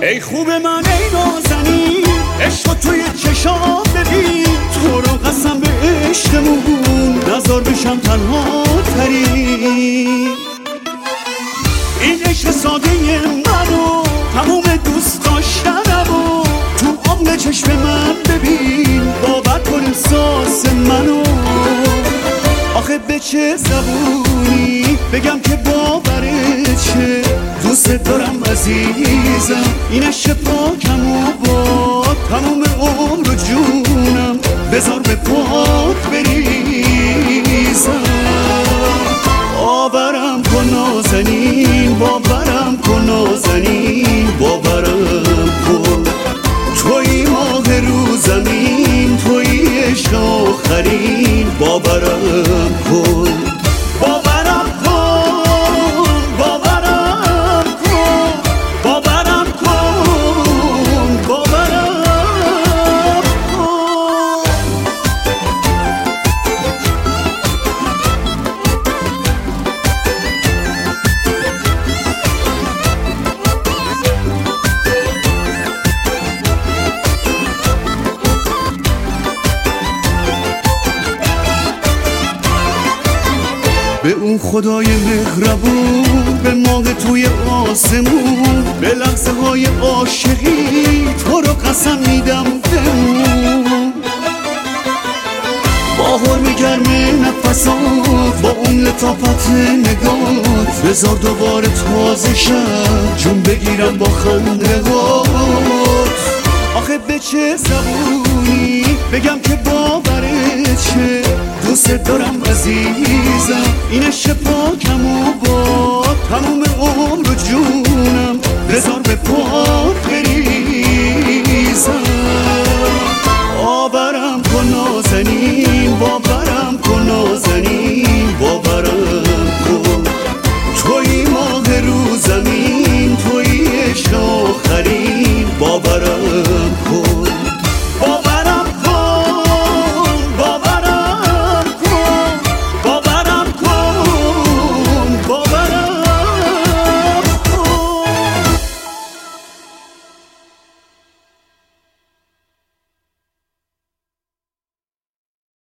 ای خوب من ای نازنین، عشق توی چشام ببین، تو رو قسم به عشقمون نذار بشم تنها ترین. این عشق ساده منو تموم دوست داشتنمو تو عمق چشم من ببین، باور کن احساس منو. آخه به چه زبونی بگم که باورت شه، دوست دارم عزیزم، این عشق پاکم و با تموم عمر و جونم بذار به پات بریزم. باورم کن نازنین، باورم کن نازنین، باورم کن توی ماه رو زمین، توی عشق آخرین، باورم کن. باورم کن، باورم کن، باورم کن، باورم کن. به اون خدای مهربون، به ماه توی آسمون، به لحظه های عاشقی تو رو قسم میدم بمون. باهر میگرمه نفسات با اون لطافت نگات، بذار دوباره تازه شد جون بگیرم با خنده هات. آخه به چه زبونی بگم که باورت شه، دوست دارم عزیزم، این عشق پاکم و با تموم عمر و جون